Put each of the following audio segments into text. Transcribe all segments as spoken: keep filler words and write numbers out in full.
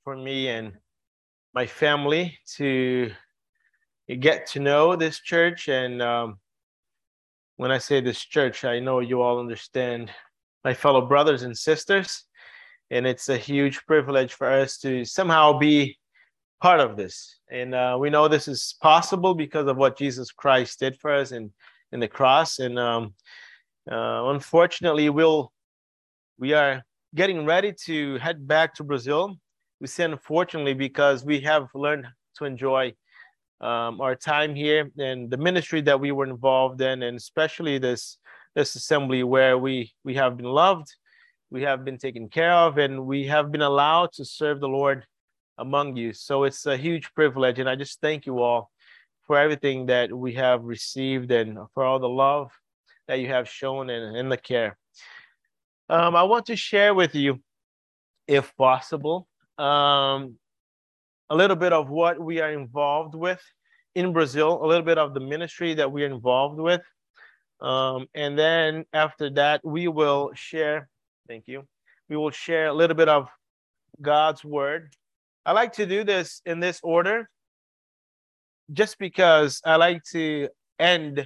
for me and my family to get to know this church. And um, when I say this church, I know you all understand my fellow brothers and sisters. And it's a huge privilege for us to somehow be part of this. And uh, we know this is possible because of what Jesus Christ did for us in, in the cross. And um, uh, unfortunately, we'll we are getting ready to head back to Brazil. We say unfortunately because we have learned to enjoy um, our time here and the ministry that we were involved in, and especially this this assembly where we we have been loved, we have been taken care of, and we have been allowed to serve the Lord among you. So it's a huge privilege, and I just thank you all for everything that we have received and for all the love that you have shown and, and the care. Um, I want to share with you, if possible, um, a little bit of what we are involved with in Brazil, a little bit of the ministry that we are involved with. Um, and then after that, we will share, thank you, we will share a little bit of God's word. I like to do this in this order just because I like to end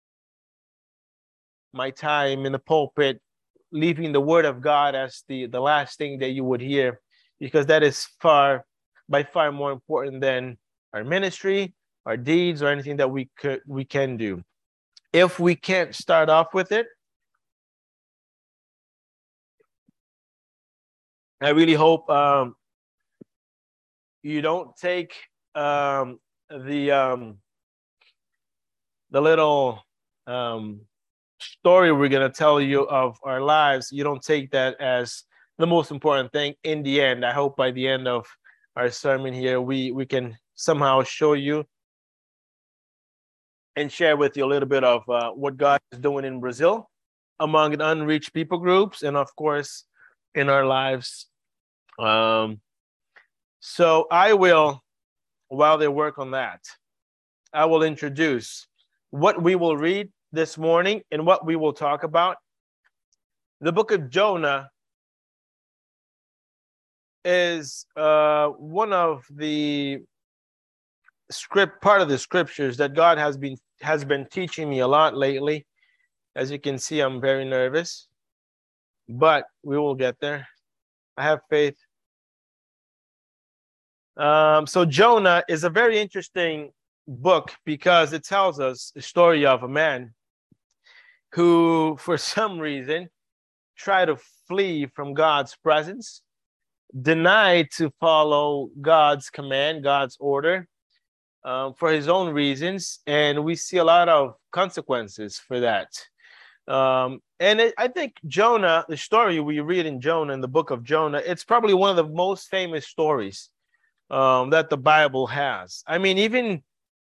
my time in the pulpit leaving the word of God as the, the last thing that you would hear, because that is far, by far more important than our ministry, our deeds, or anything that we could we can do. If we can't start off with it, I really hope um, you don't take um, the um, the little um, story we're going to tell you of our lives. You don't take that as the most important thing in the end. I hope by the end of our sermon here, we, we can somehow show you and share with you a little bit of uh, what God is doing in Brazil among the unreached people groups, and of course, in our lives. Um, so I will, while they work on that, I will introduce what we will read this morning and what we will talk about. The book of Jonah is uh, one of the script part of the scriptures that God has been has been teaching me a lot lately. As you can see, I'm very nervous, but we will get there. I have faith. Um, so Jonah is a very interesting book because it tells us the story of a man who, for some reason, tried to flee from God's presence, denied to follow God's command, God's order, um, for his own reasons, and we see a lot of consequences for that. Um, and it, I think Jonah, the story we read in Jonah, in the book of Jonah, it's probably one of the most famous stories um, that the Bible has. I mean, even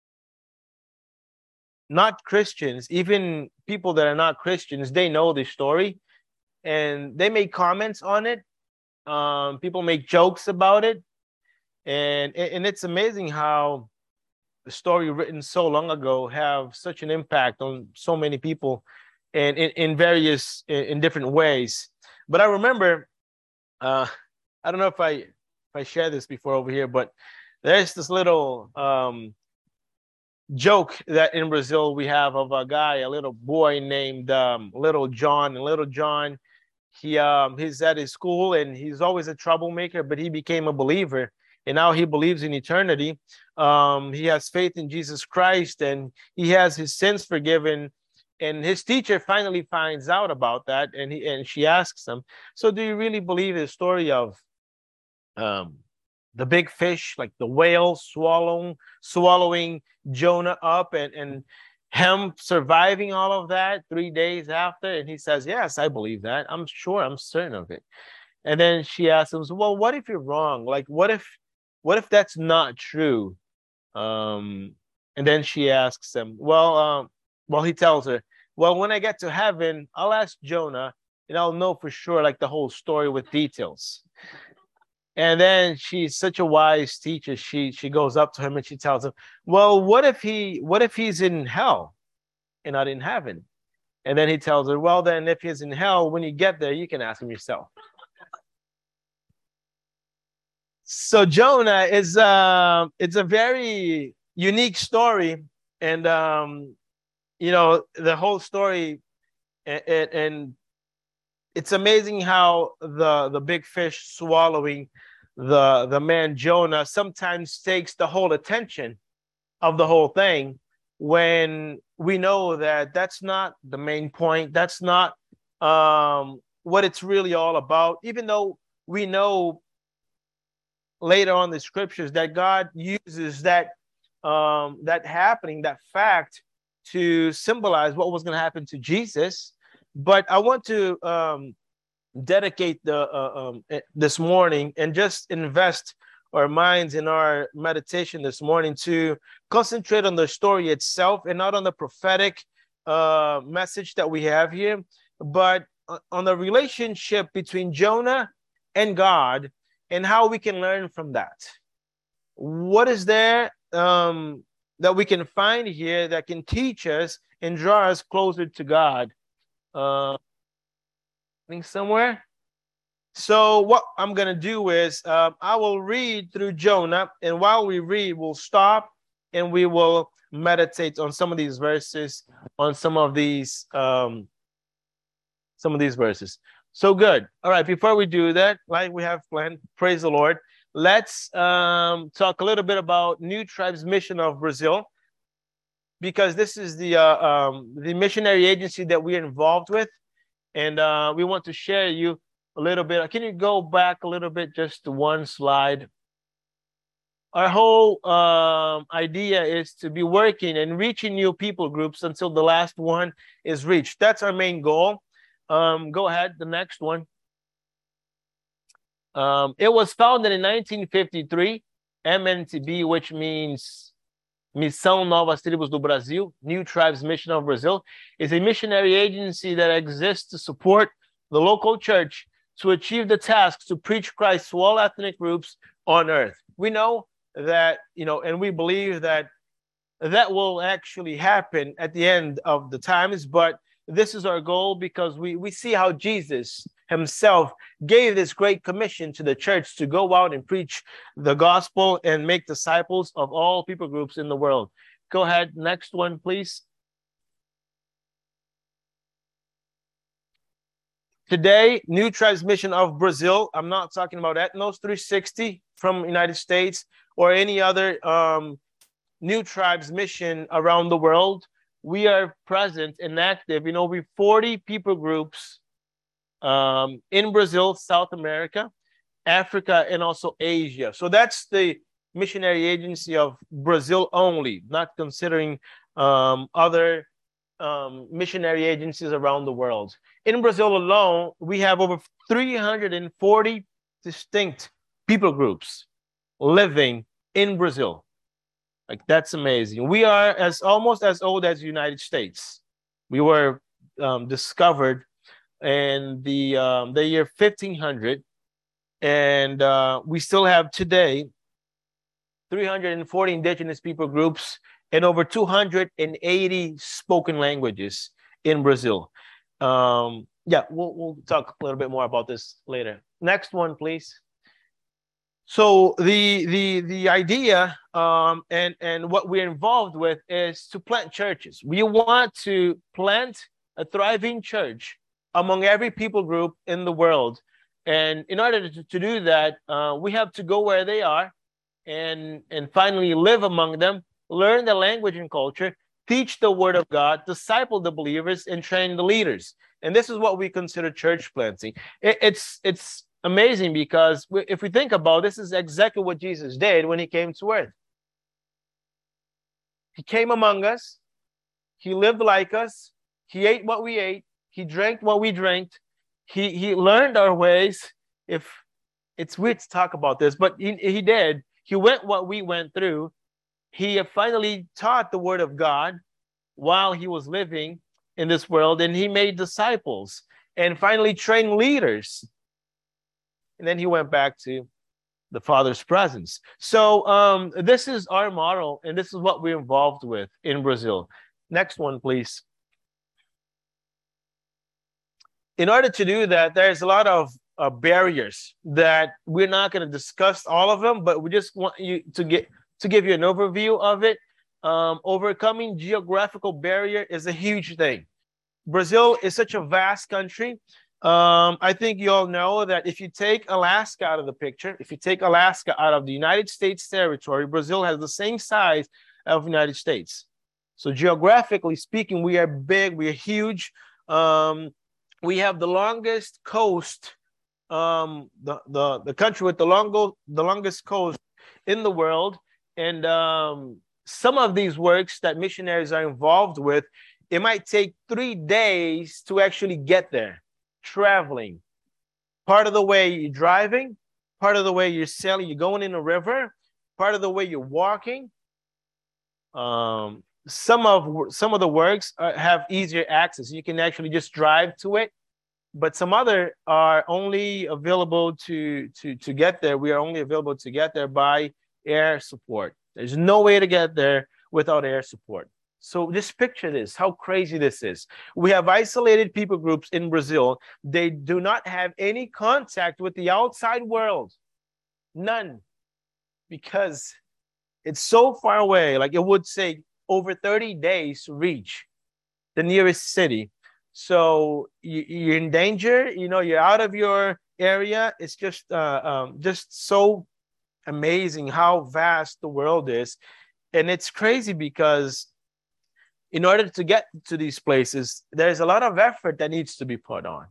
not Christians, even people that are not Christians, they know this story and they make comments on it. Um, people make jokes about it. And, and it's amazing how the story written so long ago have such an impact on so many people and in, in various, in, in different ways. But I remember, uh, I don't know if I, if I shared this before over here, but there's this little um, joke that in Brazil we have of a guy, a little boy named um, Little John. And Little John, he um, he's at his school and he's always a troublemaker, but he became a believer. And now he believes in eternity. Um, he has faith in Jesus Christ and he has his sins forgiven. And his teacher finally finds out about that. And he and she asks him, so do you really believe the story of um, the big fish, like the whale swallowing, swallowing Jonah up and, and him surviving all of that three days after? And he says, yes, I believe that. I'm sure, I'm certain of it. And then she asks him, well, what if you're wrong? Like, what if, what if that's not true? Um, and then she asks him, well, um, well, he tells her, well, when I get to heaven, I'll ask Jonah and I'll know for sure, like the whole story with details. And then she's such a wise teacher. She she goes up to him and she tells him, well, what if he what if he's in hell and not in heaven? And then he tells her, well, then if he's in hell, when you get there, you can ask him yourself. So Jonah is uh, it's a very unique story, and um, you know the whole story, and, and it's amazing how the the big fish swallowing the the man Jonah sometimes takes the whole attention of the whole thing, when we know that that's not the main point. That's not um, what it's really all about. Even though we know later on in the scriptures that God uses that um, that happening, that fact, to symbolize what was going to happen to Jesus. But I want to um, dedicate the uh, um, this morning and just invest our minds in our meditation this morning to concentrate on the story itself and not on the prophetic uh, message that we have here, but on the relationship between Jonah and God and how we can learn from that. What is there um, that we can find here that can teach us and draw us closer to God? Uh, I think somewhere. So what I'm going to do is uh, I will read through Jonah, and while we read, we'll stop and we will meditate on some of these verses, on some of these um, some of these verses. So good. All right, before we do that, like we have planned, praise the Lord, let's um, talk a little bit about New Tribes Mission of Brazil, because this is the uh, um, the missionary agency that we're involved with, and uh, we want to share you a little bit. Can you go back a little bit, just to one slide? Our whole um, idea is to be working and reaching new people groups until the last one is reached. That's our main goal. Um, go ahead, the next one. Um, it was founded in nineteen fifty-three, M N T B, which means Missão Novas Tribos do Brasil, New Tribes Mission of Brazil, is a missionary agency that exists to support the local church to achieve the task to preach Christ to all ethnic groups on earth. We know that, you know, and we believe that that will actually happen at the end of the times, but this is our goal because we, we see how Jesus himself gave this great commission to the church to go out and preach the gospel and make disciples of all people groups in the world. Go ahead, next one, please. Today, New Tribes Mission of Brazil, I'm not talking about Ethnos three sixty from the United States or any other um, New Tribes mission around the world. We are present and active in over forty people groups um, in Brazil, South America, Africa, and also Asia. So that's the missionary agency of Brazil only, not considering um, other um, missionary agencies around the world. In Brazil alone, we have over three hundred forty distinct people groups living in Brazil. Like, that's amazing. We are as almost as old as the United States. We were um, discovered in the um, the year fifteen hundred, and uh, we still have today three hundred forty indigenous people groups and over two hundred eighty spoken languages in Brazil. Um, yeah, we'll we'll talk a little bit more about this later. Next one, please. So the the the idea um, and and what we're involved with is to plant churches. We want to plant a thriving church among every people group in the world, and in order to, to do that, uh, we have to go where they are, and and finally live among them, learn the language and culture, teach the word of God, disciple the believers, and train the leaders. And this is what we consider church planting. It, it's it's. amazing because if we think about this, is exactly what Jesus did when he came to earth. He came among us. He lived like us. He ate what we ate. He drank what we drank. He he learned our ways. If it's weird to talk about this, but he, he did. He went what we went through. He finally taught the word of God while he was living in this world, and he made disciples and finally trained leaders. And then he went back to the Father's presence. So um, this is our model, and this is what we're involved with in Brazil. Next one, please. In order to do that, there's a lot of uh, barriers that we're not going to discuss all of them, but we just want you to get to give you an overview of it. Um, overcoming geographical barrier is a huge thing. Brazil is such a vast country. Um, I think you all know that if you take Alaska out of the picture, if you take Alaska out of the United States territory, Brazil has the same size of the United States. So geographically speaking, we are big, we are huge. Um, we have the longest coast, um, the, the, the country with the, longo, the longest coast in the world. And um, some of these works that missionaries are involved with, it might take three days to actually get there, traveling. Part of the way you're driving, part of the way you're sailing, you're going in a river, part of the way you're walking. Um, some of some of the works uh, have easier access. You can actually just drive to it, but some other are only available to to to get there. We are only available to get there by air support. There's no way to get there without air support. So just picture this, how crazy this is. We have isolated people groups in Brazil. They do not have any contact with the outside world. None. Because it's so far away. Like it would take over thirty days to reach the nearest city. So you, you're in danger. You know, you're out of your area. It's just, uh, um, just so amazing how vast the world is. And it's crazy because in order to get to these places, there's a lot of effort that needs to be put on.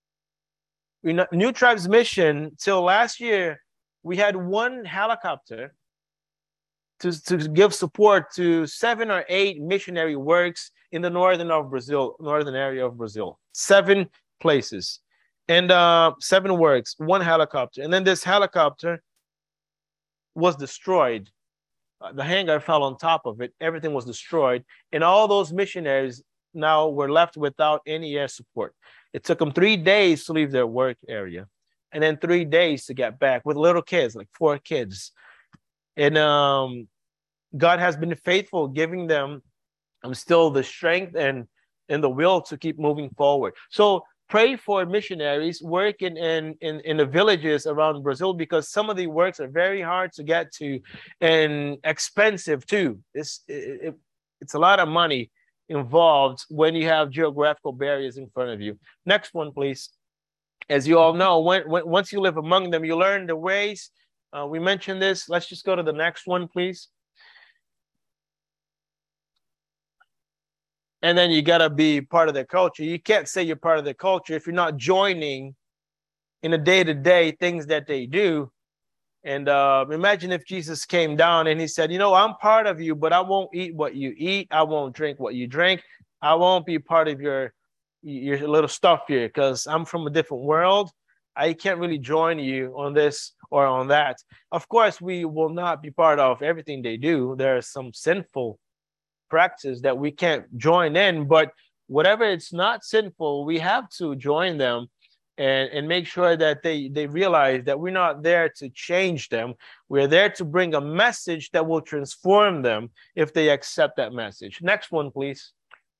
You know, New Tribes Mission, till last year, we had one helicopter to, to give support to seven or eight missionary works in the northern of Brazil, northern area of Brazil. Seven places. And uh, seven works, one helicopter. And then this helicopter was destroyed. Uh, the hangar fell on top of it. Everything was destroyed. And all those missionaries now were left without any air support. It took them three days to leave their work area. And then three days to get back with little kids, like four kids. And um, God has been faithful, giving them um, still the strength and, and the will to keep moving forward. So pray for missionaries working in, in, in the villages around Brazil, because some of the works are very hard to get to and expensive too. It's, it, it, it's a lot of money involved when you have geographical barriers in front of you. Next one, please. As you all know, when, when, once you live among them, you learn the ways. Uh, we mentioned this. Let's just go to the next one, please. And then you got to be part of their culture. You can't say you're part of their culture if you're not joining in the day-to-day things that they do. And uh, imagine if Jesus came down and he said, you know, I'm part of you, but I won't eat what you eat. I won't drink what you drink. I won't be part of your, your little stuff here because I'm from a different world. I can't really join you on this or on that. Of course, we will not be part of everything they do. There are some sinful practices that we can't join in, but whatever it's not sinful, we have to join them and, and make sure that they, they realize that we're not there to change them. We're there to bring a message that will transform them if they accept that message. Next one, please.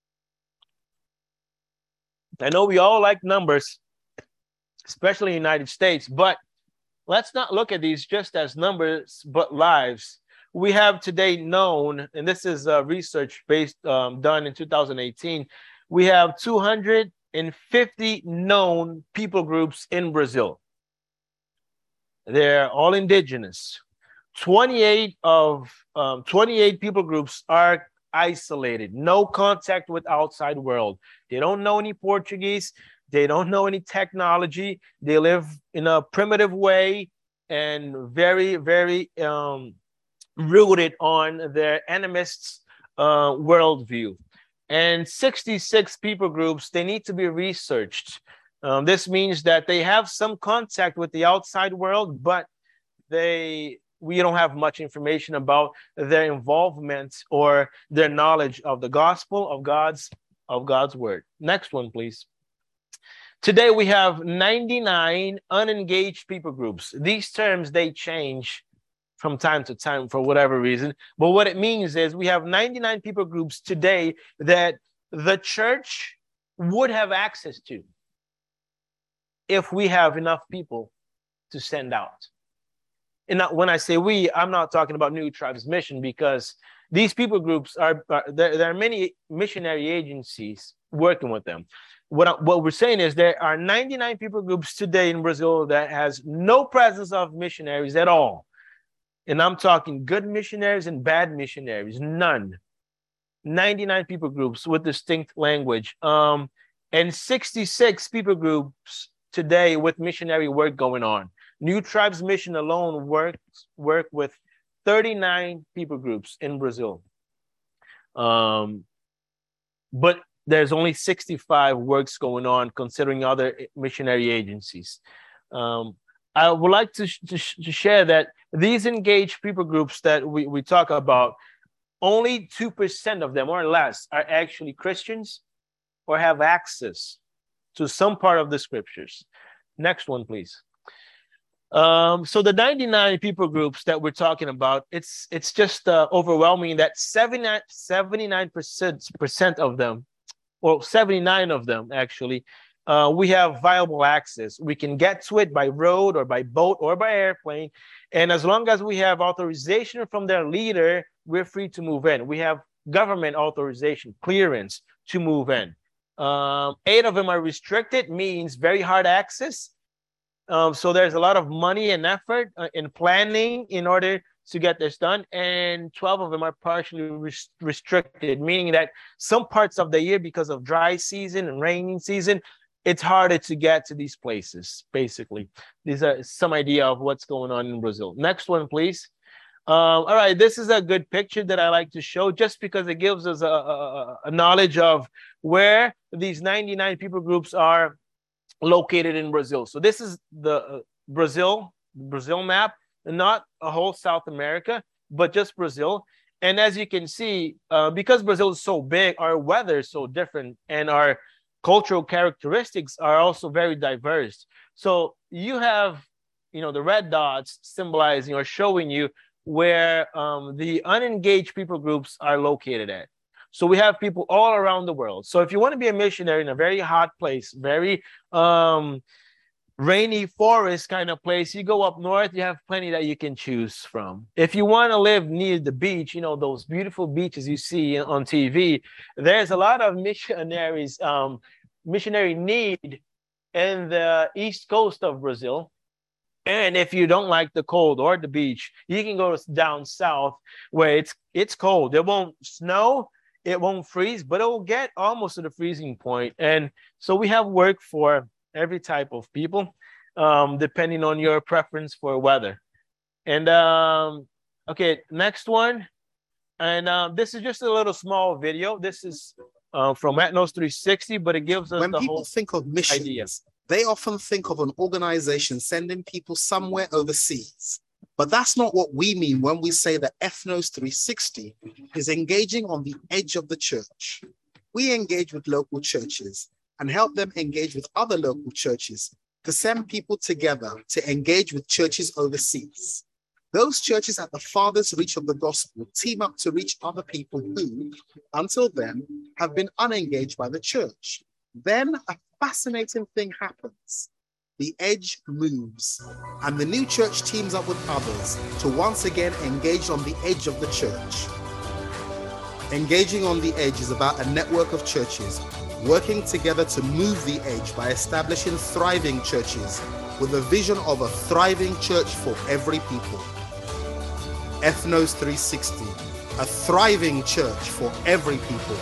I know we all like numbers, especially in the United States, but let's not look at these just as numbers, but lives. We have today known, and this is uh, research based um, done in two thousand eighteen, we have two hundred fifty known people groups in Brazil. They're all indigenous. twenty-eight of um, twenty-eight people groups are isolated, no contact with outside world. They don't know any Portuguese. They don't know any technology. They live in a primitive way and very, very um, rooted on their animists' uh, worldview. And sixty-six people groups, they need to be researched. Um, this means that they have some contact with the outside world, but they we don't have much information about their involvement or their knowledge of the gospel of God's of God's word. Next one, please. Today we have ninety-nine unengaged people groups. These terms, they change from time to time for whatever reason. But what it means is we have ninety-nine people groups today that the church would have access to if we have enough people to send out. And not, when I say we, I'm not talking about New Tribes Mission, because these people groups are, are there, there are many missionary agencies working with them. What, what we're saying is there are ninety-nine people groups today in Brazil that has no presence of missionaries at all. And I'm talking good missionaries and bad missionaries, none. ninety-nine people groups with distinct language. Um, and sixty-six people groups today with missionary work going on. New Tribes Mission alone works work with thirty-nine people groups in Brazil. Um, but there's only sixty-five works going on, considering other missionary agencies. Um, I would like to, to, to share that these engaged people groups that we, we talk about, only two percent of them or less are actually Christians or have access to some part of the scriptures. Next one, please. Um, so the ninety-nine people groups that we're talking about, it's it's just uh, overwhelming that seventy-nine percent of them, or seventy-nine of them actually, uh, we have viable access. We can get to it by road or by boat or by airplane. And as long as we have authorization from their leader, we're free to move in. We have government authorization, clearance to move in. Um, eight of them are restricted, means very hard access. Um, so there's a lot of money and effort uh, in planning in order to get this done. And twelve of them are partially res restricted, meaning that some parts of the year, because of dry season and raining season, it's harder to get to these places, basically. These are some idea of what's going on in Brazil. Next one, please. Um, all right, this is a good picture that I like to show just because it gives us a, a, a knowledge of where these ninety-nine people groups are located in Brazil. So this is the uh, Brazil, Brazil map, not a whole South America, but just Brazil. And as you can see, uh, because Brazil is so big, our weather is so different and our cultural characteristics are also very diverse. So you have, you know, the red dots symbolizing or showing you where um, the unengaged people groups are located at. So we have people all around the world. So if you want to be a missionary in a very hot place, very um, rainy forest kind of place, you go up north, you have plenty that you can choose from. If you want to live near the beach, you know, those beautiful beaches you see on T V, there's a lot of missionaries, um, missionary need in the east coast of Brazil. And if you don't like the cold or the beach, you can go down south where it's it's cold. It won't snow, it won't freeze, but it will get almost to the freezing point. And so we have work for every type of people, um, depending on your preference for weather. And um, okay, next one. And um, this is just a little small video. This is uh, from Ethnos three sixty, but it gives us when the people whole think of missions, idea. They often think of an organization sending people somewhere overseas. But that's not what we mean when we say that Ethnos three sixty is engaging on the edge of the church. We engage with local churches and help them engage with other local churches to send people together to engage with churches overseas. Those churches at the farthest reach of the gospel team up to reach other people who, until then, have been unengaged by the church. Then a fascinating thing happens. The edge moves, and the new church teams up with others to once again engage on the edge of the church. Engaging on the edge is about a network of churches working together to move the edge by establishing thriving churches with a vision of a thriving church for every people. Ethnos three sixty, a thriving church for every people.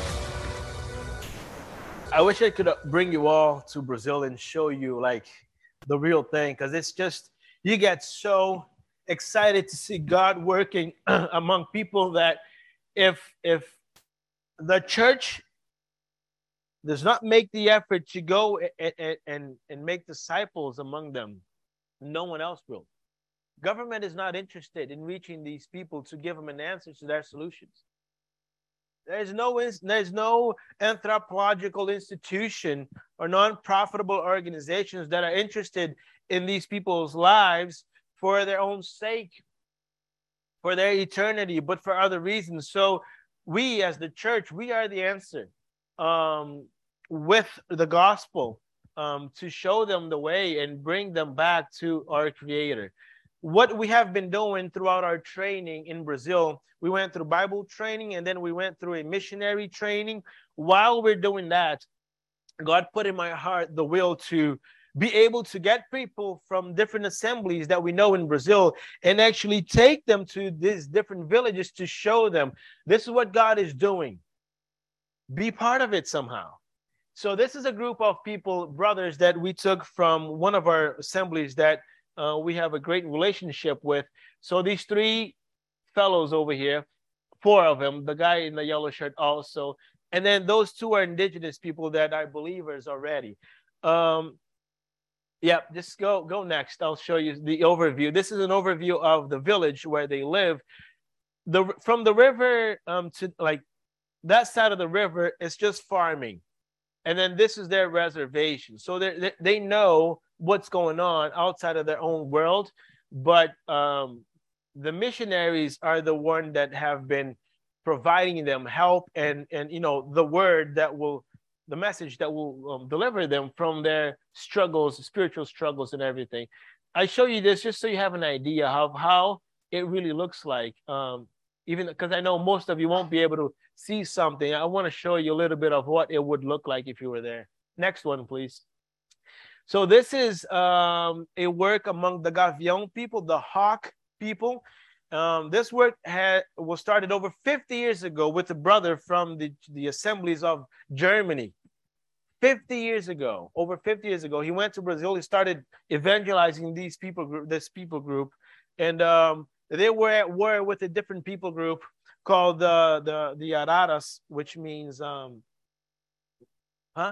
I wish I could bring you all to Brazil and show you like the real thing, because it's just, you get so excited to see God working among people that if if the church does not make the effort to go and, and, and make disciples among them, no one else will. Government is not interested in reaching these people to give them an answer to their solutions. There's no, there's no anthropological institution or non-profitable organizations that are interested in these people's lives for their own sake, for their eternity, but for other reasons. So we as the church, we are the answer um, with the gospel um, to show them the way and bring them back to our Creator. What we have been doing throughout our training in Brazil, we went through Bible training, and then we went through a missionary training. While we're doing that, God put in my heart the will to be able to get people from different assemblies that we know in Brazil and actually take them to these different villages to show them this is what God is doing. Be part of it somehow. So this is a group of people, brothers, that we took from one of our assemblies that uh, we have a great relationship with. So these three fellows over here, four of them, the guy in the yellow shirt also, and then those two are indigenous people that are believers already. Um, yeah, just go go next. I'll show you the overview. This is an overview of the village where they live. The from the river um, to like that side of the river is just farming, and then this is their reservation. So they they know what's going on outside of their own world, but um, the missionaries are the one that have been providing them help and and you know the word that will the message that will um, deliver them from their struggles, spiritual struggles and everything. I show you this just so you have an idea of how it really looks like. Um, even because I know most of you won't be able to see something, I want to show you a little bit of what it would look like if you were there. Next one, please. So this is um, a work among the Gavião people, the Hawk people. Um, this work had was started over fifty years ago with a brother from the, the assemblies of Germany. fifty years ago, over fifty years ago, he went to Brazil. He started evangelizing these people group, this people group, and um, they were at war with a different people group called the the the Araras, which means um, huh,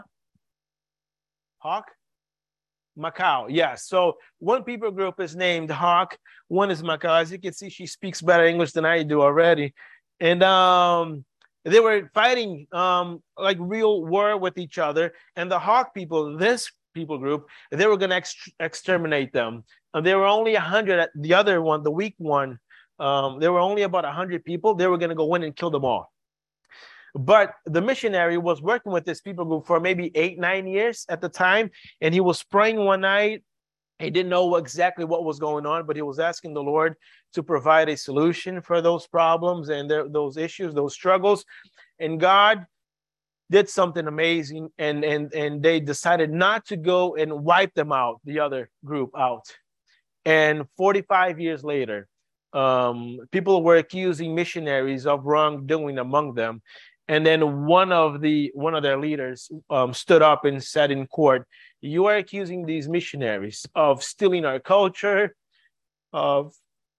hawk. Macau, yes. So one people group is named Hawk, one is Macau. As you can see, she speaks better English than I do already. And um, they were fighting um, like real war with each other. And the Hawk people, this people group, they were going to ex exterminate them. And there were only one hundred. The other one, the weak one, um, there were only about one hundred people. They were going to go in and kill them all. But the missionary was working with this people group for maybe eight, nine years at the time. And he was praying one night. He didn't know exactly what was going on, but he was asking the Lord to provide a solution for those problems and their, those issues, those struggles. And God did something amazing. And, and, and they decided not to go and wipe them out, the other group out. And forty-five years later, um, people were accusing missionaries of wrongdoing among them. And then one of the one of their leaders um, stood up and said in court, "You are accusing these missionaries of stealing our culture, of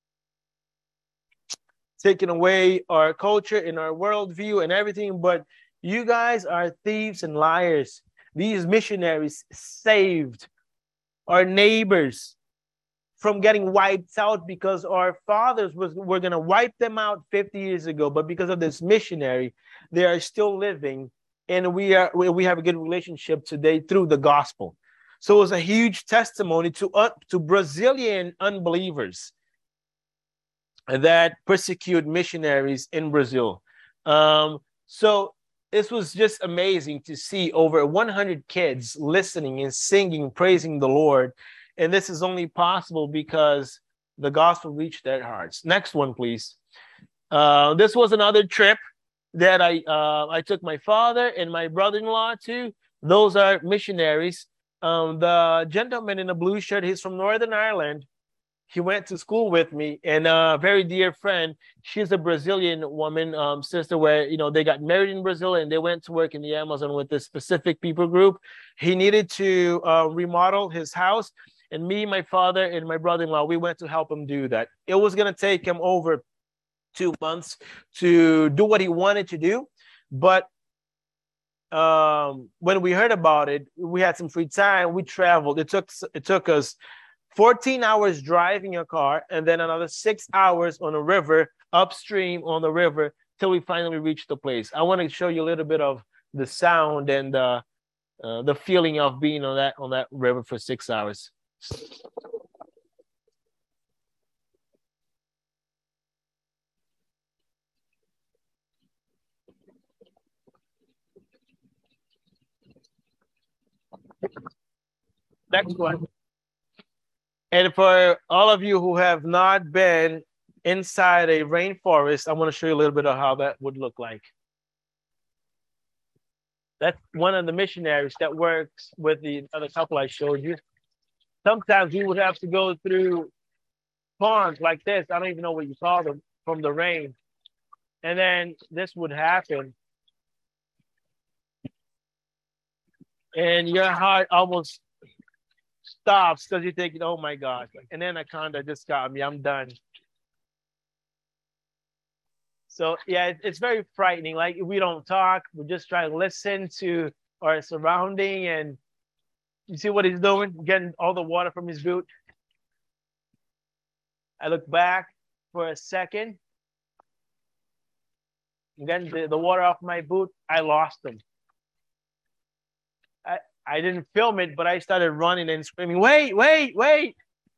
taking away our culture and our worldview and everything. But you guys are thieves and liars. These missionaries saved our neighbors from getting wiped out because our fathers was, were going to wipe them out fifty years ago. But because of this missionary, they are still living. And we are we have a good relationship today through the gospel." So it was a huge testimony to, uh, to Brazilian unbelievers that persecute missionaries in Brazil. Um, so this was just amazing to see over one hundred kids listening and singing, praising the Lord. And this is only possible because the gospel reached their hearts. Next one, please. Uh, this was another trip that I uh, I took my father and my brother-in-law to. Those are missionaries. Um, the gentleman in the blue shirt, he's from Northern Ireland. He went to school with me, and a very dear friend. She's a Brazilian woman, um, sister, where you know they got married in Brazil and they went to work in the Amazon with this specific people group. He needed to uh, remodel his house. And me, my father, and my brother-in-law, we went to help him do that. It was going to take him over two months to do what he wanted to do. But um, when we heard about it, we had some free time. We traveled. It took it took us fourteen hours driving a car and then another six hours on a river, upstream on the river, till we finally reached the place. I want to show you a little bit of the sound and uh, uh, the feeling of being on that on that river for six hours. Next one. And for all of you who have not been inside a rainforest, I want to show you a little bit of how that would look like. That's one of the missionaries that works with the other couple I showed you. Sometimes we would have to go through ponds like this. I don't even know what you call them, from the rain. And then this would happen. And your heart almost stops because you're thinking, oh my gosh. And then Anaconda just got me. I'm done. So yeah, it, it's very frightening. Like we don't talk, we just try to listen to our surrounding. And you see what he's doing? Getting all the water from his boot. I look back for a second. And then the, the water off my boot, I lost him. I, I didn't film it, but I started running and screaming, wait, wait, wait.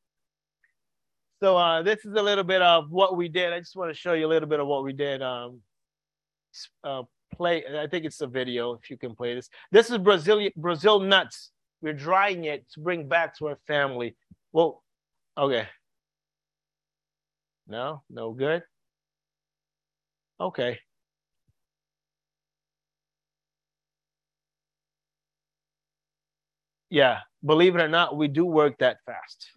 So uh, this is a little bit of what we did. I just want to show you a little bit of what we did. Um, uh, play. I think it's a video, if you can play this. This is Brazil, Brazil nuts. We're drying it to bring back to our family. Well, okay. No, no good. Okay. Yeah, believe it or not, we do work that fast.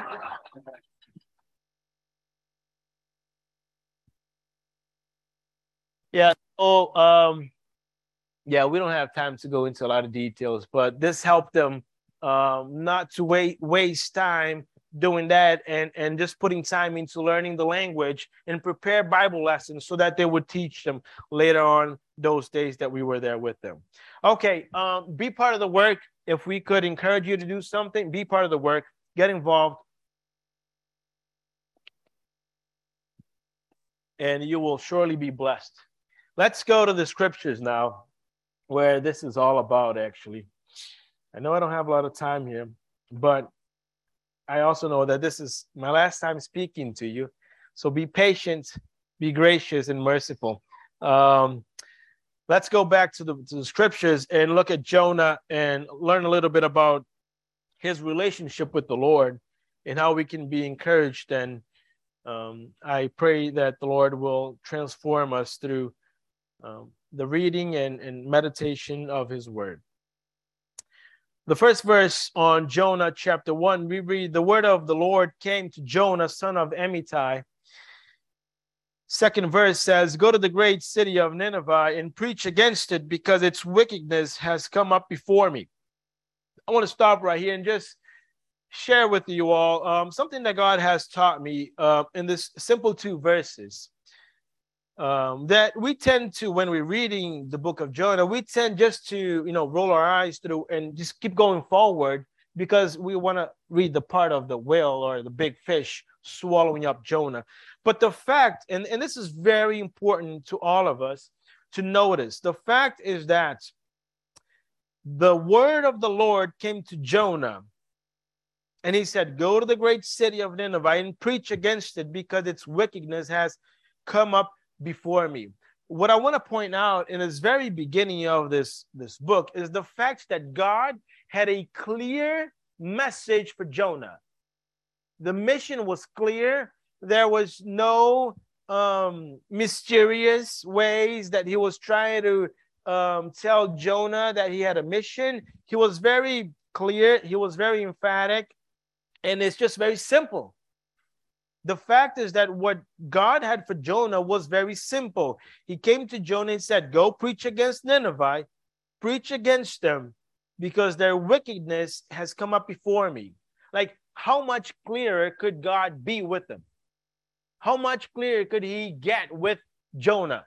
Yeah, so um, yeah, we don't have time to go into a lot of details, but this helped them um, not to wait waste time doing that and, and just putting time into learning the language and prepare Bible lessons so that they would teach them later on those days that we were there with them. Okay, um, be part of the work. If we could encourage you to do something, be part of the work, get involved, and you will surely be blessed. Let's go to the scriptures now, where this is all about, actually. I know I don't have a lot of time here, but I also know that this is my last time speaking to you. So be patient, be gracious, and merciful. Um, let's go back to the, to the scriptures and look at Jonah and learn a little bit about his relationship with the Lord and how we can be encouraged. And um, I pray that the Lord will transform us through um, the reading and, and meditation of his word. The first verse on Jonah chapter one, we read, the word of the Lord came to Jonah, son of Amittai. Second verse says, go to the great city of Nineveh and preach against it because its wickedness has come up before me. I want to stop right here and just share with you all um, something that God has taught me uh, in this simple two verses. Um, that we tend to, when we're reading the book of Jonah, we tend just to, you know, roll our eyes through and just keep going forward because we want to read the part of the whale or the big fish swallowing up Jonah. But the fact, and, and this is very important to all of us to notice, the fact is that the word of the Lord came to Jonah and he said, go to the great city of Nineveh and preach against it because its wickedness has come up before me. What I want to point out in this very beginning of this, this book is the fact that God had a clear message for Jonah. The mission was clear. There was no um, mysterious ways that he was trying to um, tell Jonah that he had a mission. He was very clear. He was very emphatic. And it's just very simple. The fact is that what God had for Jonah was very simple. He came to Jonah and said, go preach against Nineveh, preach against them because their wickedness has come up before me. Like, how much clearer could God be with them? How much clearer could he get with Jonah?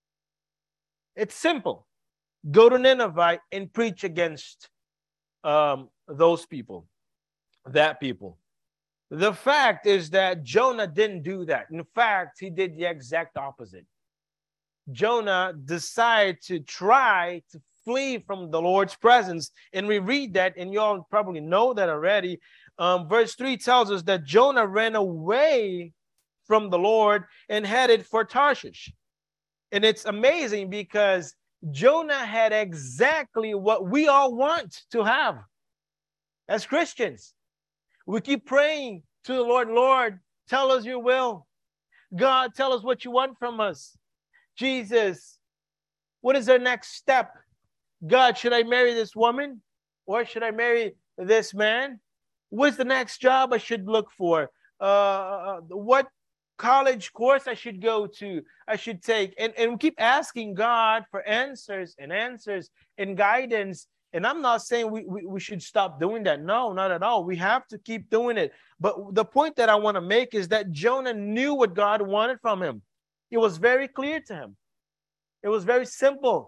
It's simple. Go to Nineveh and preach against um, those people, that people. The fact is that Jonah didn't do that. In fact, he did the exact opposite. Jonah decided to try to flee from the Lord's presence. And we read that, and you all probably know that already. Um, verse three tells us that Jonah ran away from the Lord and headed for Tarshish. And it's amazing because Jonah had exactly what we all want to have. As Christians, we keep praying to the Lord, Lord, tell us your will. God, tell us what you want from us. Jesus, what is our next step? God, should I marry this woman? Or should I marry this man? What's the next job I should look for? Uh, what college course I should go to, I should take? And, and we keep asking God for answers and answers and guidance. And I'm not saying we, we, we should stop doing that. No, not at all. We have to keep doing it. But the point that I want to make is that Jonah knew what God wanted from him. It was very clear to him. It was very simple.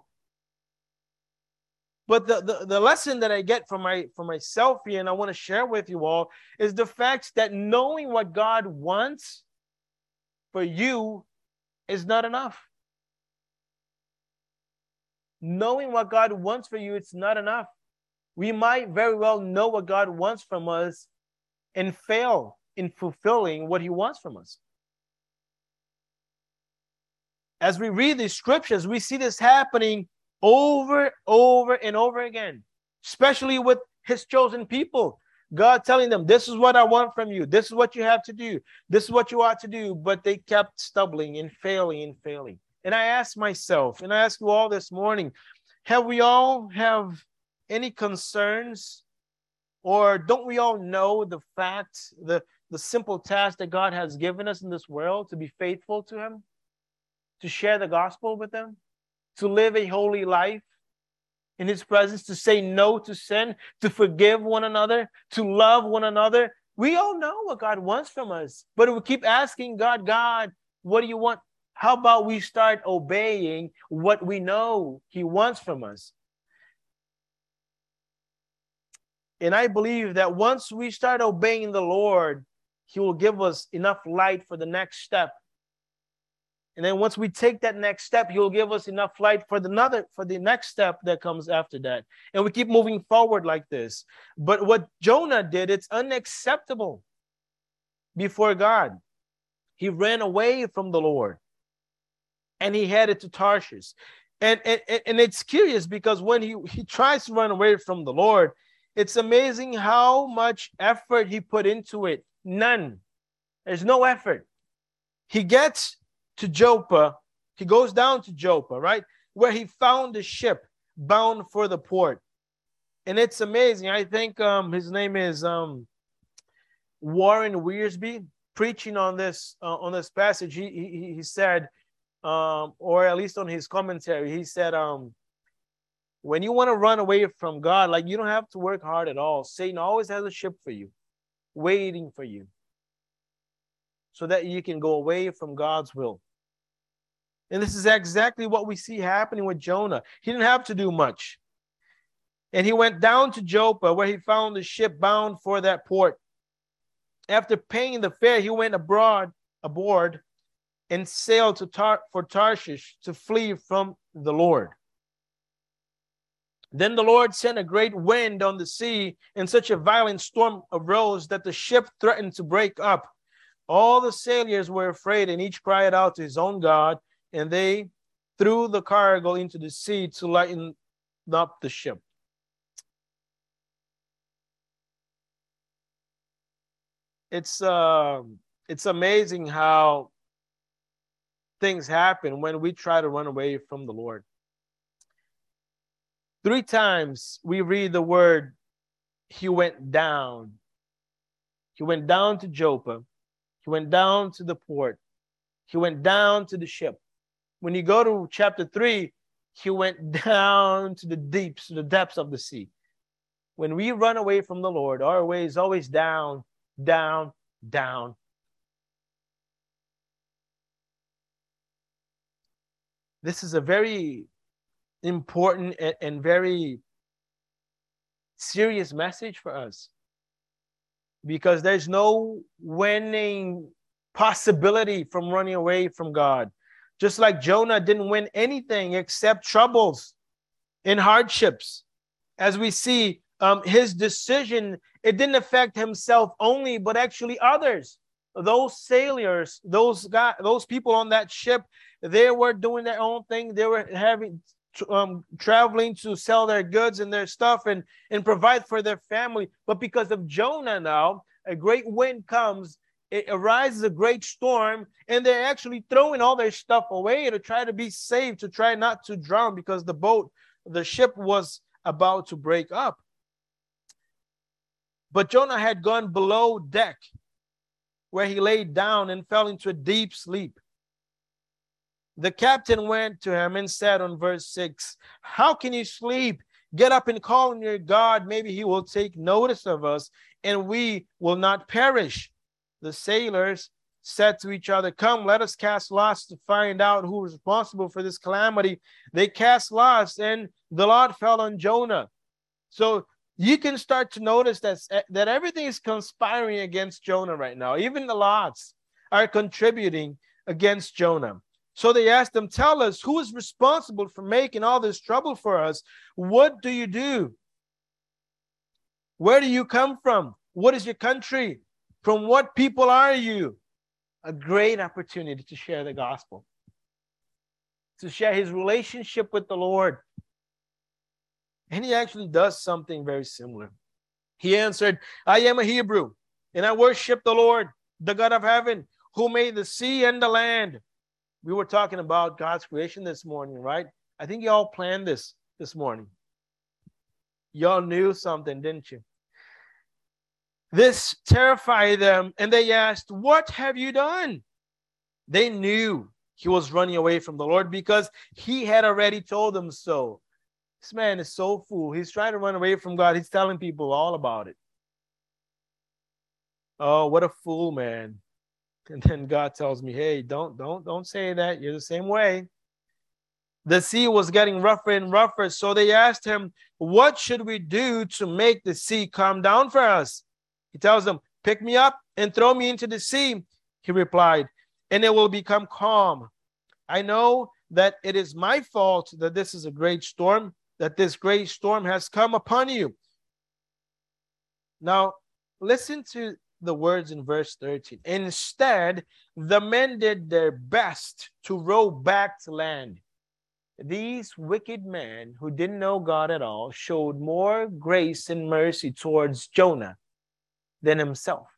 But the, the, the lesson that I get from my from myself here, and I want to share with you all, is the fact that knowing what God wants for you is not enough. Knowing what God wants for you, it's not enough. We might very well know what God wants from us and fail in fulfilling what he wants from us. As we read these scriptures, we see this happening over, over, and over again, especially with his chosen people. God telling them, this is what I want from you. This is what you have to do. This is what you ought to do. But they kept stumbling and failing and failing. And I ask myself, and I ask you all this morning, have we all have any concerns? Or don't we all know the fact, the, the simple task that God has given us in this world to be faithful to him, to share the gospel with him, to live a holy life in his presence, to say no to sin, to forgive one another, to love one another? We all know what God wants from us, but we keep asking God, God, what do you want? How about we start obeying what we know he wants from us? And I believe that once we start obeying the Lord, he will give us enough light for the next step. And then once we take that next step, he'll give us enough light for the another, for the next step that comes after that. And we keep moving forward like this. But what Jonah did, it's unacceptable before God. He ran away from the Lord and he headed to Tarshish. And, and, and it's curious because when he, he tries to run away from the Lord, it's amazing how much effort he put into it. None. There's no effort. He gets to Joppa. He goes down to Joppa, right? Where he found a ship bound for the port. And it's amazing. I think um, his name is um, Warren Wiersbe, preaching on this uh, on this passage. He he, he said, um, or at least on his commentary, he said, um, when you want to run away from God, like you don't have to work hard at all. Satan always has a ship for you, waiting for you, so that you can go away from God's will. And this is exactly what we see happening with Jonah. He didn't have to do much. And he went down to Joppa, where he found the ship bound for that port. After paying the fare, he went abroad, aboard, and sailed to Tar- for Tarshish to flee from the Lord. Then the Lord sent a great wind on the sea, and such a violent storm arose that the ship threatened to break up. All the sailors were afraid, and each cried out to his own God, and they threw the cargo into the sea to lighten up the ship. It's uh, it's amazing how things happen when we try to run away from the Lord. Three times we read the word, he went down. He went down to Joppa. He went down to the port. He went down to the ship. When you go to chapter three, he went down to the deeps, to the depths of the sea. When we run away from the Lord, our way is always down, down, down. This is a very important and, and very serious message for us, because there's no winning possibility from running away from God. Just like Jonah didn't win anything except troubles and hardships. As we see, um, his decision, it didn't affect himself only, but actually others. Those sailors, those guys, those people on that ship, they were doing their own thing. They were having um, traveling to sell their goods and their stuff and, and provide for their family. But because of Jonah now, a great wind comes, it arises a great storm, and they're actually throwing all their stuff away to try to be safe, to try not to drown, because the boat, the ship was about to break up. But Jonah had gone below deck, where he laid down and fell into a deep sleep. The captain went to him and said on verse six, "How can you sleep? Get up and call on your God. Maybe he will take notice of us and we will not perish." The sailors said to each other, "Come, let us cast lots to find out who is responsible for this calamity." They cast lots and the lot fell on Jonah. So you can start to notice that, that everything is conspiring against Jonah right now. Even the lots are contributing against Jonah. So they asked him, "Tell us, who is responsible for making all this trouble for us? What do you do? Where do you come from? What is your country? From what people are you?" A great opportunity to share the gospel, to share his relationship with the Lord. And he actually does something very similar. He answered, "I am a Hebrew, and I worship the Lord, the God of heaven, who made the sea and the land." We were talking about God's creation this morning, right? I think y'all planned this this morning. Y'all knew something, didn't you? This terrified them, and they asked, "What have you done?" They knew he was running away from the Lord because he had already told them so. This man is so fool. He's trying to run away from God. He's telling people all about it. Oh, what a fool, man. And then God tells me, "Hey, don't, don't, don't say that. You're the same way." The sea was getting rougher and rougher. So they asked him, "What should we do to make the sea calm down for us?" He tells them, "Pick me up and throw me into the sea." He replied, "and it will become calm. I know that it is my fault that this is a great storm, that this great storm has come upon you." Now, listen to the words in verse thirteen. "Instead, the men did their best to row back to land." These wicked men who didn't know God at all showed more grace and mercy towards Jonah than himself.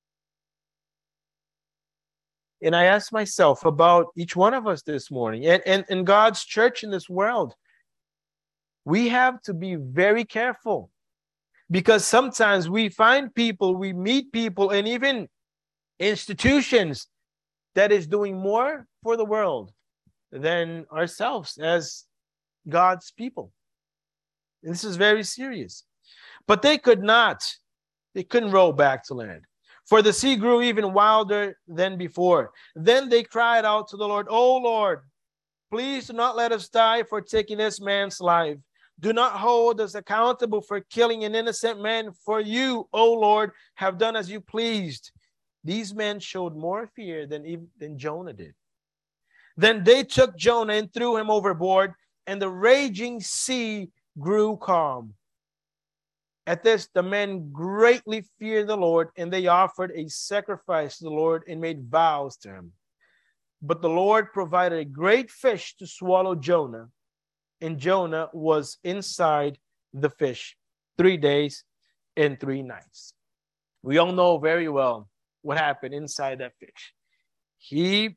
And I ask myself about each one of us this morning and, and, and God's church in this world. We have to be very careful, because sometimes we find people, we meet people, and even institutions that is doing more for the world than ourselves as God's people. And this is very serious. But they could not, they couldn't row back to land, for the sea grew even wilder than before. Then they cried out to the Lord, "Oh Lord, please do not let us die for taking this man's life. Do not hold us accountable for killing an innocent man, for you, O Lord, have done as you pleased." These men showed more fear than, even, than Jonah did. Then they took Jonah and threw him overboard, and the raging sea grew calm. At this, the men greatly feared the Lord, and they offered a sacrifice to the Lord and made vows to him. But the Lord provided a great fish to swallow Jonah, and Jonah was inside the fish three days and three nights. We all know very well what happened inside that fish. He,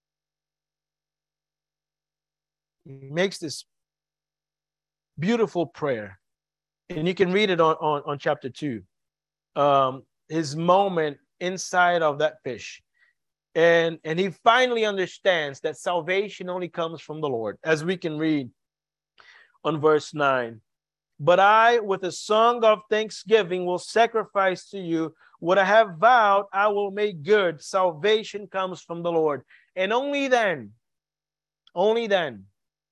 he makes this beautiful prayer, and you can read it on, on, on chapter two. Um, his moment inside of that fish. And, and he finally understands that salvation only comes from the Lord, as we can read on verse nine. "But I, with a song of thanksgiving, will sacrifice to you. What I have vowed, I will make good. Salvation comes from the Lord." And only then, only then,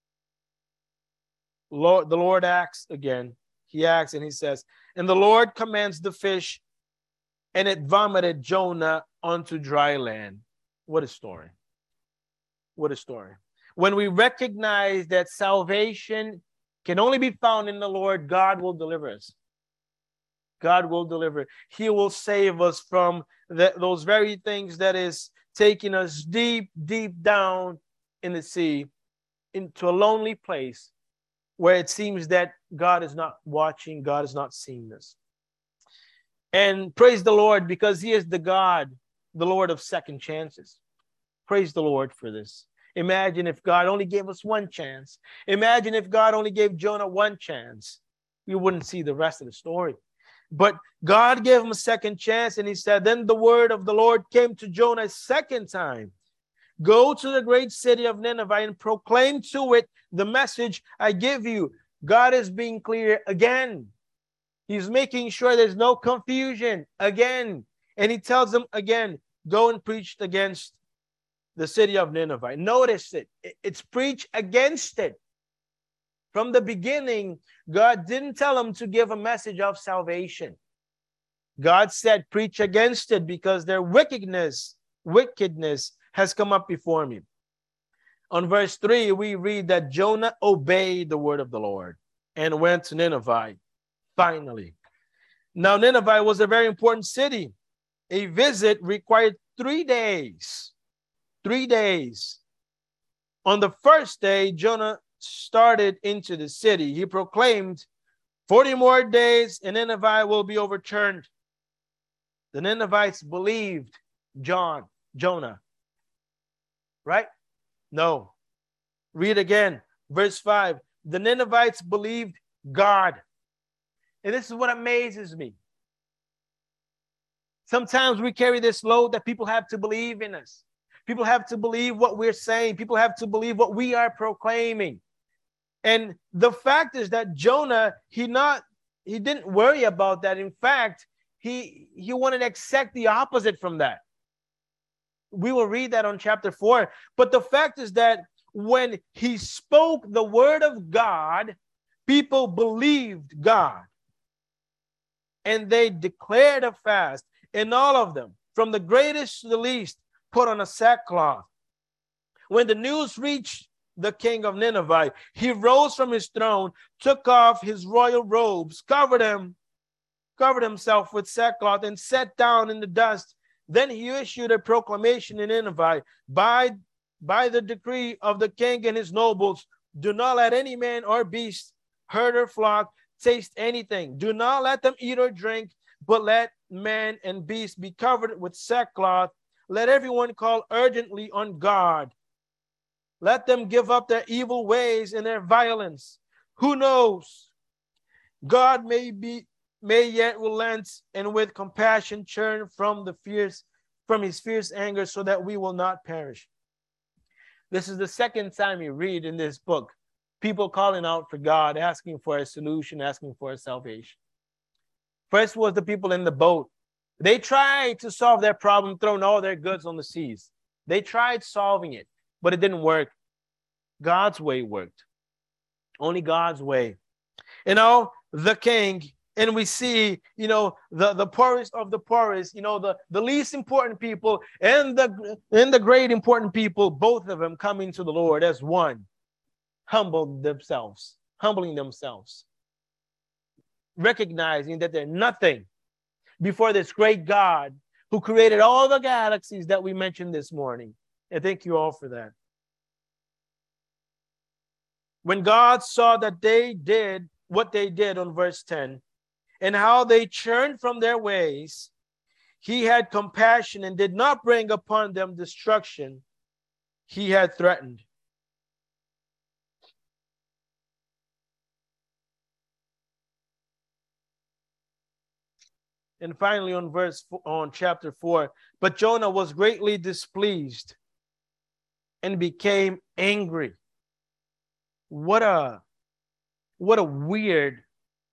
Lord, the Lord acts again. He acts and he says, "And the Lord commands the fish, and it vomited Jonah onto dry land." What a story. What a story. When we recognize that salvation can only be found in the Lord, God will deliver us. God will deliver. He will save us from the, those very things that is taking us deep, deep down in the sea into a lonely place where it seems that God is not watching, God is not seeing us. And praise the Lord, because he is the God, the Lord of second chances. Praise the Lord for this. Imagine if God only gave us one chance. Imagine if God only gave Jonah one chance. We wouldn't see the rest of the story. But God gave him a second chance, and he said, then the word of the Lord came to Jonah a second time. Go to the great city of Nineveh and proclaim to it the message I give you. God is being clear again. He's making sure there's no confusion again. And he tells them again, go and preach against the city of Nineveh. Notice it. It's preach against it. From the beginning, God didn't tell them to give a message of salvation. God said, preach against it because their wickedness, wickedness has come up before me. On verse three, we read that Jonah obeyed the word of the Lord and went to Nineveh, finally. Now, Nineveh was a very important city. A visit required three days. Three days. On the first day, Jonah started into the city. He proclaimed, forty more days and Nineveh will be overturned. The Ninevites believed John, Jonah. Right? No. Read again. Verse five. The Ninevites believed God. And this is what amazes me. Sometimes we carry this load that people have to believe in us. People have to believe what we're saying. People have to believe what we are proclaiming. And the fact is that Jonah, he not he didn't worry about that. In fact, he he wanted to accept the opposite from that. We will read that on chapter four. But the fact is that when he spoke the word of God, people believed God. And they declared a fast. And all of them, from the greatest to the least, put on a sackcloth. When the news reached the king of Nineveh, he rose from his throne, took off his royal robes, covered him, covered himself with sackcloth, and sat down in the dust. Then he issued a proclamation in Nineveh, by, by the decree of the king and his nobles, do not let any man or beast, herd or flock, taste anything. Do not let them eat or drink, but let man and beast be covered with sackcloth. Let everyone call urgently on God. Let them give up their evil ways and their violence. Who knows? God may be may yet relent and with compassion turn from the fierce from his fierce anger so that we will not perish. This is the second time you read in this book people calling out for God, asking for a solution, asking for a salvation. First was the people in the boat. They tried to solve their problem, throwing all their goods on the seas. They tried solving it, but it didn't work. God's way worked. Only God's way. You know, the king, and we see, you know, the, the poorest of the poorest, you know, the, the least important people and the, and the great important people, both of them coming to the Lord as one, humbled themselves, humbling themselves, recognizing that they're nothing before this great God who created all the galaxies that we mentioned this morning. And thank you all for that. When God saw that they did what they did on verse ten, and how they turned from their ways, he had compassion and did not bring upon them destruction he had threatened. And finally, on verse on chapter four, but Jonah was greatly displeased and became angry. What a what a weird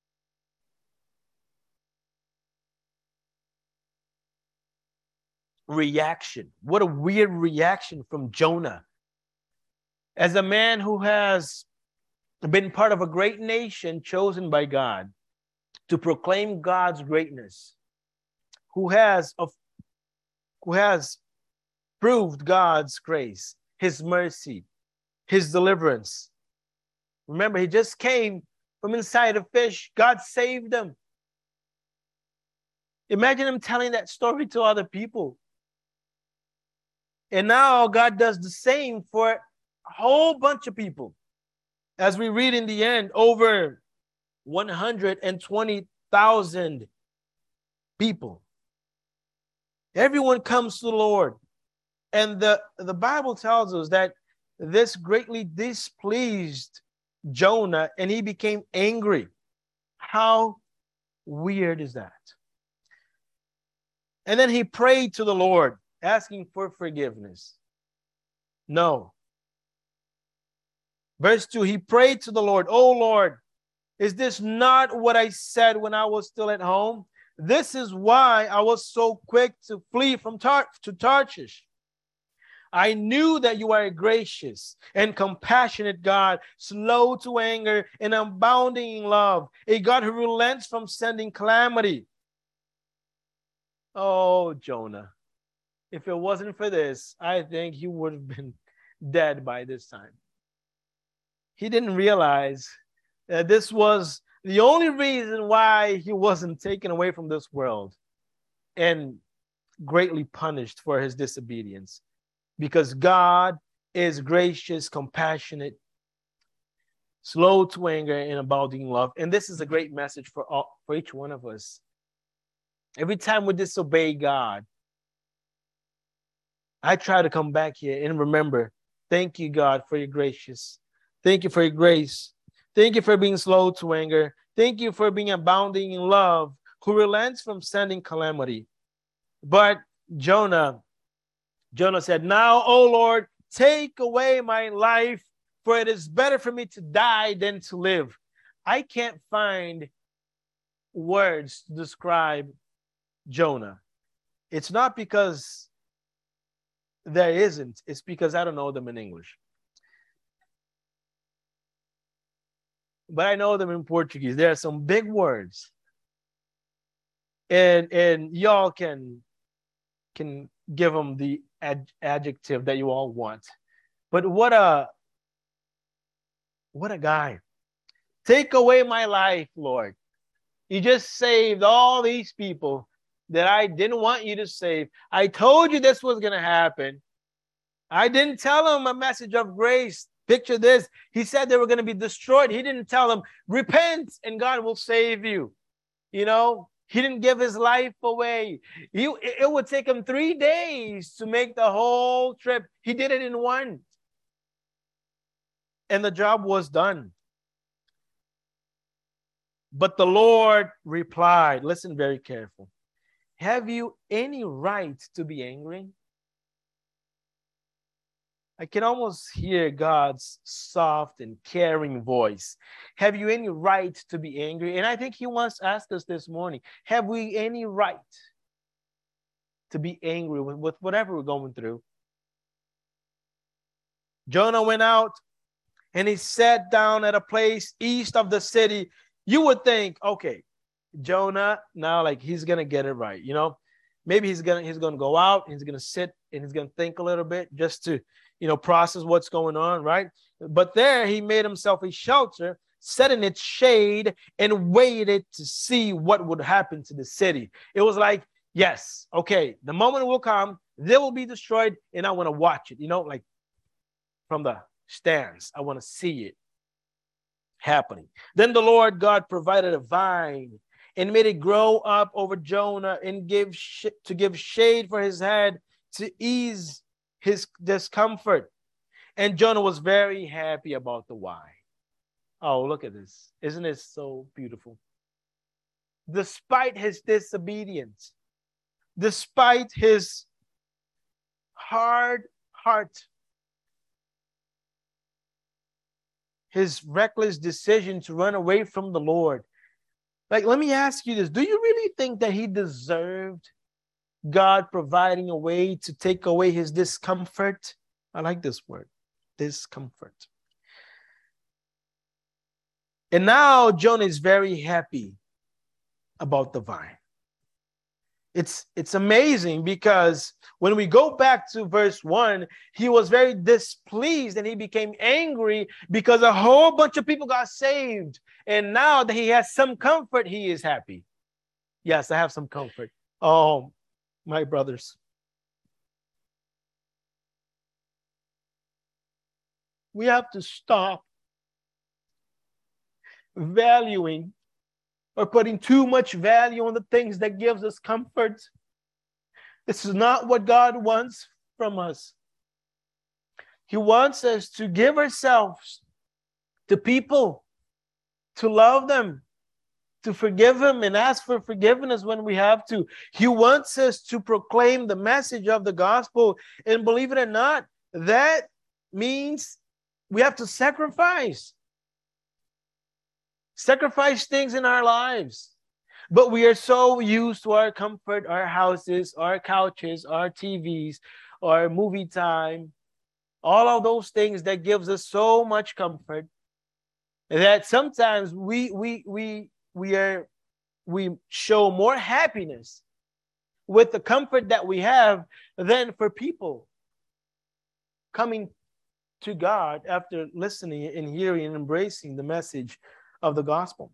reaction. What a weird reaction from Jonah. As a man who has been part of a great nation chosen by God to proclaim God's greatness, who has of who has proved God's grace, his mercy, his deliverance. Remember, he just came from inside a fish. God saved him. Imagine him telling that story to other people. And now God does the same for a whole bunch of people. As we read in the end, over one hundred twenty thousand people. Everyone comes to the Lord. And the, the Bible tells us that this greatly displeased Jonah and he became angry. How weird is that? And then he prayed to the Lord, asking for forgiveness. No. Verse two, he prayed to the Lord, "Oh Lord, is this not what I said when I was still at home? This is why I was so quick to flee from Tar- to Tarshish. I knew that you are a gracious and compassionate God, slow to anger and abounding in love, a God who relents from sending calamity." Oh, Jonah, if it wasn't for this, I think he would have been dead by this time. He didn't realize that this was the only reason why he wasn't taken away from this world and greatly punished for his disobedience. Because God is gracious, compassionate, slow to anger, and abounding in love. And this is a great message for all, for each one of us. Every time we disobey God, I try to come back here and remember, thank you, God, for your gracious. Thank you for your grace. Thank you for being slow to anger. Thank you for being abounding in love, who relents from sending calamity. But Jonah, Jonah said, "Now, O Lord, take away my life, for it is better for me to die than to live." I can't find words to describe Jonah. It's not because there isn't. It's because I don't know them in English. But I know them in Portuguese. There are some big words. And, and y'all can, can give them the ad, adjective that you all want. But what a, what a guy. Take away my life, Lord. You just saved all these people that I didn't want you to save. I told you this was going to happen. I didn't tell them a message of grace. Picture this. He said they were going to be destroyed. He didn't tell them, repent and God will save you. You know, he didn't give his life away. He, it would take him three days to make the whole trip. He did it in one. And the job was done. But the Lord replied, listen very careful. Have you any right to be angry? I can almost hear God's soft and caring voice. Have you any right to be angry? And I think he wants to ask us this morning, have we any right to be angry with, with whatever we're going through? Jonah went out and he sat down at a place east of the city. You would think, okay, Jonah, now like he's going to get it right. You know, maybe he's going to, he's going to go out, he's going to sit and he's going to think a little bit just to, you know, process what's going on, right? But there he made himself a shelter, set in its shade, and waited to see what would happen to the city. It was like, yes, okay, the moment will come, they will be destroyed, and I want to watch it, you know, like from the stands. I want to see it happening. Then the Lord God provided a vine and made it grow up over Jonah and give sh- to give shade for his head to ease his discomfort. And Jonah was very happy about the wine. Oh, look at this. Isn't it so beautiful? Despite his disobedience, despite his hard heart, his reckless decision to run away from the Lord. Like, let me ask you this. Do you really think that he deserved God providing a way to take away his discomfort? I like this word, discomfort. And now Jonah is very happy about the vine. It's, it's amazing because when we go back to verse one, he was very displeased and he became angry because a whole bunch of people got saved. And now that he has some comfort, he is happy. Yes, I have some comfort. Oh, my brothers. We have to stop valuing or putting too much value on the things that gives us comfort. This is not what God wants from us. He wants us to give ourselves to people, to love them, to forgive them and ask for forgiveness when we have to. He wants us to proclaim the message of the gospel. And believe it or not, that means we have to sacrifice. Sacrifice things in our lives. But we are so used to our comfort, our houses, our couches, our T Vs, our movie time, all of those things that gives us so much comfort that sometimes we we we we are we show more happiness with the comfort that we have than for people coming to God after listening and hearing and embracing the message of the gospel.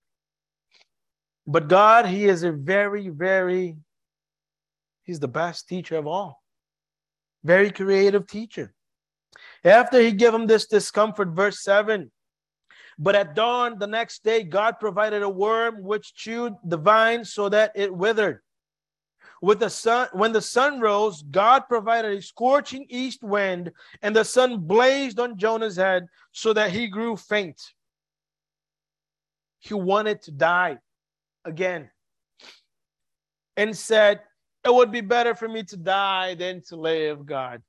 But God, He is a very, very, He's the best teacher of all. Very creative teacher. After He gave him this discomfort, verse seven, but at dawn the next day, God provided a worm which chewed the vine so that it withered. With the sun, when the sun rose, God provided a scorching east wind, and the sun blazed on Jonah's head so that he grew faint. He wanted to die again and said, it would be better for me to die than to live, God.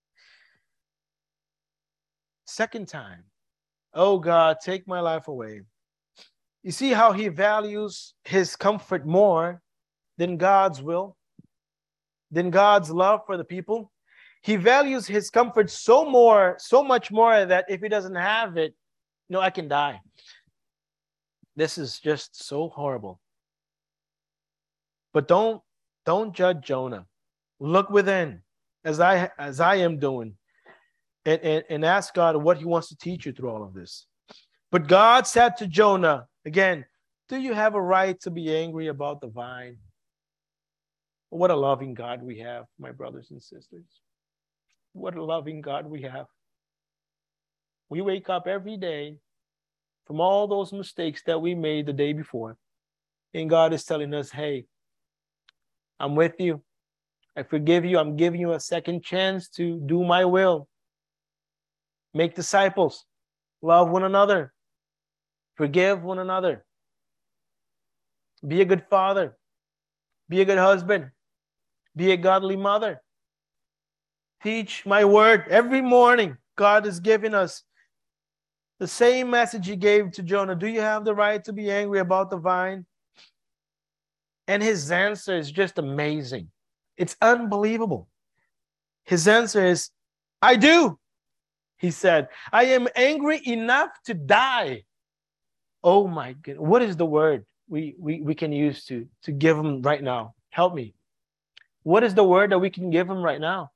Second time, oh God, take my life away. You see how he values his comfort more than God's will, than God's love for the people. He values his comfort so more, so much more that if he doesn't have it, no, I can die. This is just so horrible. But don't, don't judge Jonah. Look within, as I, as I am doing, and, and, and ask God what he wants to teach you through all of this. But God said to Jonah, again, do you have a right to be angry about the vine? What a loving God we have, my brothers and sisters. What a loving God we have. We wake up every day from all those mistakes that we made the day before. And God is telling us, hey, I'm with you. I forgive you. I'm giving you a second chance to do my will. Make disciples. Love one another. Forgive one another. Be a good father. Be a good husband. Be a godly mother. Teach my word every morning. God is giving us the same message he gave to Jonah. Do you have the right to be angry about the vine? And his answer is just amazing. It's unbelievable. His answer is, I do. He said, I am angry enough to die. Oh my goodness. What is the word we, we, we can use to, to give him right now? Help me. What is the word that we can give him right now?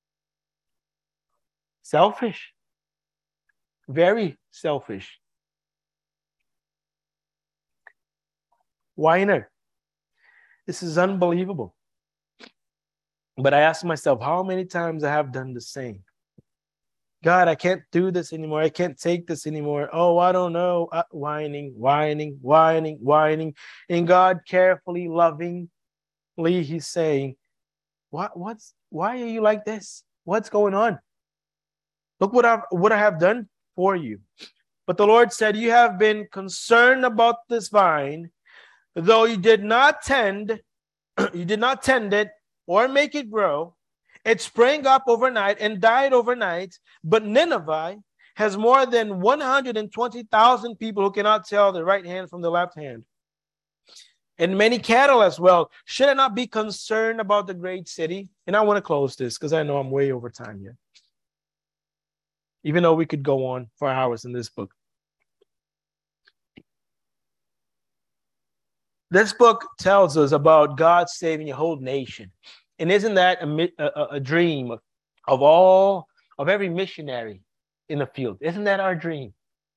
Selfish. Very selfish. Whiner. This is unbelievable. But I ask myself, how many times I have done the same? God, I can't do this anymore. I can't take this anymore. Oh, I don't know. Uh, whining, whining, whining, whining. And God carefully, lovingly, he's saying, what, what's, why are you like this? What's going on? Look what I've, what I have done for you. But the Lord said, you have been concerned about this vine, though you did not tend, you did not tend it or make it grow. It sprang up overnight and died overnight. But Nineveh has more than one hundred twenty thousand people who cannot tell the right hand from the left hand, and many cattle as well. Should I not be concerned about the great city? And I want to close this because I know I'm way over time here, even though we could go on for hours in this book. This book tells us about God saving a whole nation. And isn't that a, a, a dream of, of all, of every missionary in the field? Isn't that our dream?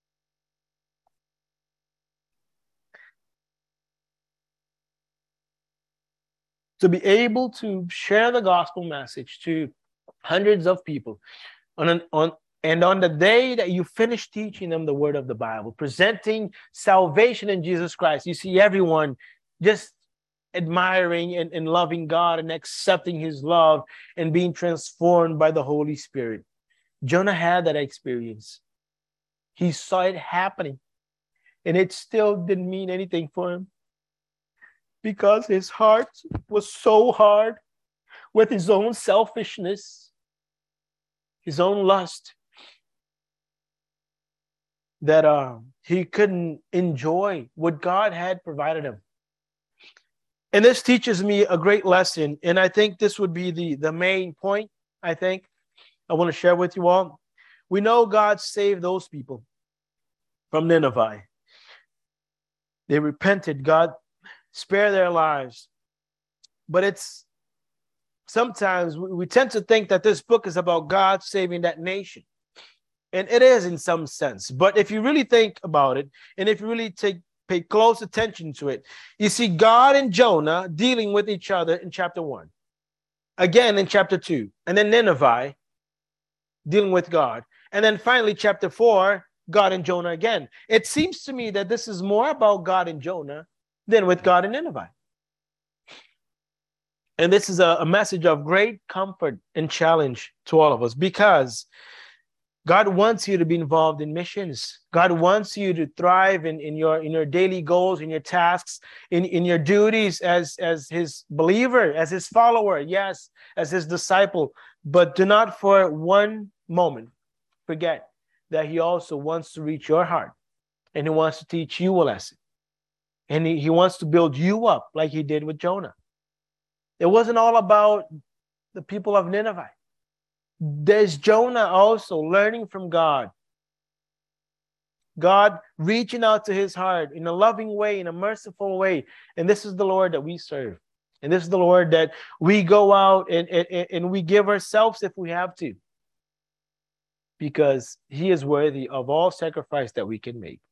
To be able to share the gospel message to hundreds of people on, an, on And on the day that you finish teaching them the word of the Bible, presenting salvation in Jesus Christ, you see everyone just admiring and, and loving God and accepting his love and being transformed by the Holy Spirit. Jonah had that experience. He saw it happening, and it still didn't mean anything for him because his heart was so hard with his own selfishness, his own lust, that uh, he couldn't enjoy what God had provided him. And this teaches me a great lesson, and I think this would be the, the main point, I think, I want to share with you all. We know God saved those people from Nineveh. They repented. God spared their lives. But it's sometimes we, we tend to think that this book is about God saving that nation. And it is in some sense. But if you really think about it, and if you really take pay close attention to it, you see God and Jonah dealing with each other in chapter one. Again in chapter two. And then Nineveh dealing with God. And then finally, chapter four, God and Jonah again. It seems to me that this is more about God and Jonah than with God and Nineveh. And this is a, a message of great comfort and challenge to all of us, because God wants you to be involved in missions. God wants you to thrive in, in, your, in your daily goals, in your tasks, in, in your duties as, as his believer, as his follower, yes, as his disciple. But do not for one moment forget that he also wants to reach your heart, and he wants to teach you a lesson. And he, he wants to build you up like he did with Jonah. It wasn't all about the people of Nineveh. There's Jonah also learning from God. God reaching out to his heart in a loving way, in a merciful way. And this is the Lord that we serve. And this is the Lord that we go out and, and, and we give ourselves if we have to, because he is worthy of all sacrifice that we can make.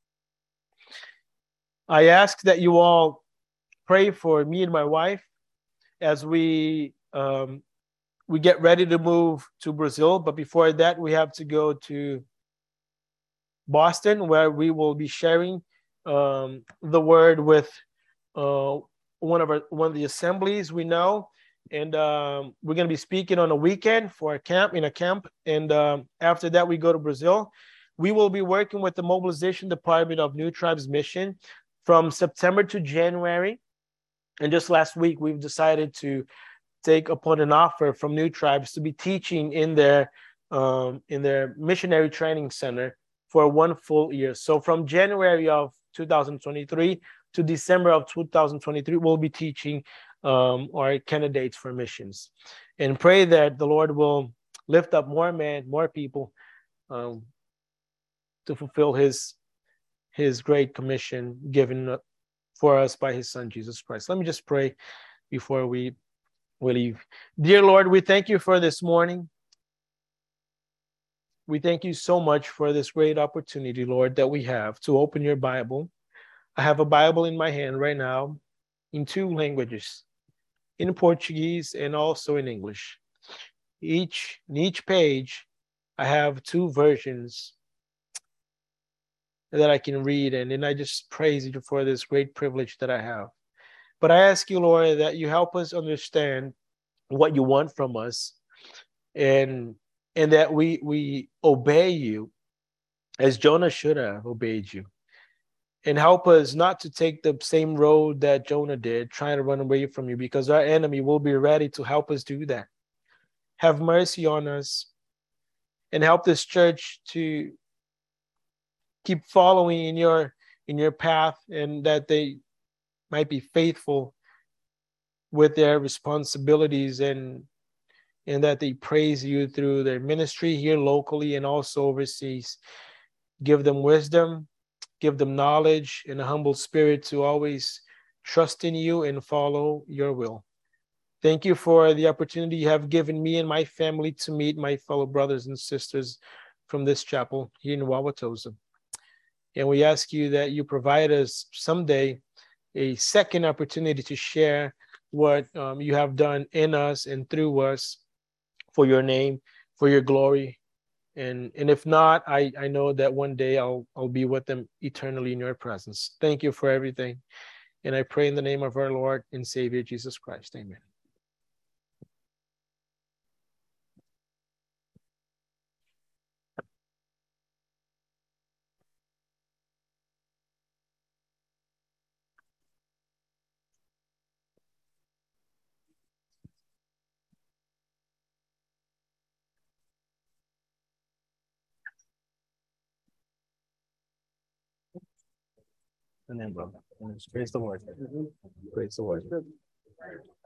I ask that you all pray for me and my wife as we um, we get ready to move to Brazil. But before that, we have to go to Boston, where we will be sharing um, the word with uh, one of our one of the assemblies we know. And um, we're going to be speaking on a weekend for a camp, in a camp. And um, after that, we go to Brazil. We will be working with the Mobilization Department of New Tribes Mission from September to January. And just last week, we've decided to take upon an offer from New Tribes to be teaching in their, um, in their missionary training center for one full year. So from January of two thousand twenty-three to December of two thousand twenty-three, we'll be teaching um, our candidates for missions. And pray that the Lord will lift up more men, more people um, to fulfill his, his great commission given for us by his son, Jesus Christ. Let me just pray before we, we leave. Dear Lord, we thank you for this morning. We thank you so much for this great opportunity, Lord, that we have to open your Bible. I have a Bible in my hand right now in two languages, in Portuguese and also in English. Each, in each page, I have two versions that I can read, and, and I just praise you for this great privilege that I have. But I ask you, Lord, that you help us understand what you want from us, and and that we we obey you as Jonah should have obeyed you. And help us not to take the same road that Jonah did, trying to run away from you, because our enemy will be ready to help us do that. Have mercy on us and help this church to keep following in your in your path, and that they might be faithful with their responsibilities, and and that they praise you through their ministry here locally and also overseas. Give them wisdom, give them knowledge and a humble spirit to always trust in you and follow your will. Thank you for the opportunity you have given me and my family to meet my fellow brothers and sisters from this chapel here in Wauwatosa. And we ask you that you provide us someday a second opportunity to share what um, you have done in us and through us for your name, for your glory, And, and if not, I, I know that one day I'll, I'll be with them eternally in your presence. Thank you for everything. And I pray in the name of our Lord and Savior, Jesus Christ. Amen. Amen, brother. Praise the Lord. Praise the Lord.